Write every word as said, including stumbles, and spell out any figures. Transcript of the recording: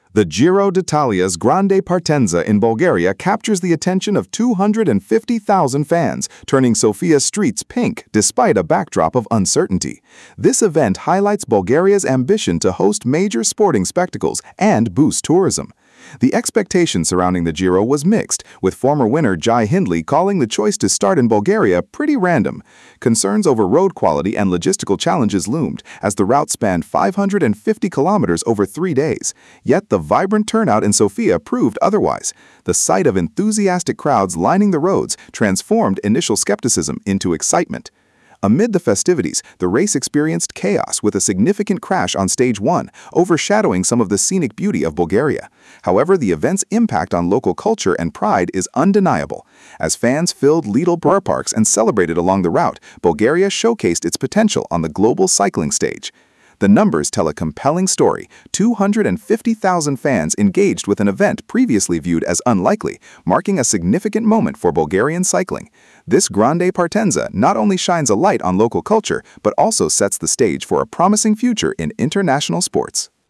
The Giro d'Italia's Grande Partenza in Bulgaria captures the attention of two hundred fifty thousand fans, turning Sofia's streets pink despite a backdrop of uncertainty. This event highlights Bulgaria's ambition to host major sporting spectacles and boost tourism. The expectation surrounding the Giro was mixed, with former winner Jai Hindley calling the choice to start in Bulgaria pretty random. Concerns over road quality and logistical challenges loomed, as the route spanned five hundred fifty kilometers over three days. Yet the vibrant turnout in Sofia proved otherwise. The sight of enthusiastic crowds lining the roads transformed initial skepticism into excitement. Amid the festivities, the race experienced chaos with a significant crash on stage one, overshadowing some of the scenic beauty of Bulgaria. However, the event's impact on local culture and pride is undeniable. As fans filled Lidl car parks and celebrated along the route, Bulgaria showcased its potential on the global cycling stage. The numbers tell a compelling story. two hundred fifty thousand fans engaged with an event previously viewed as unlikely, marking a significant moment for Bulgarian cycling. This Grande Partenza not only shines a light on local culture, but also sets the stage for a promising future in international sports.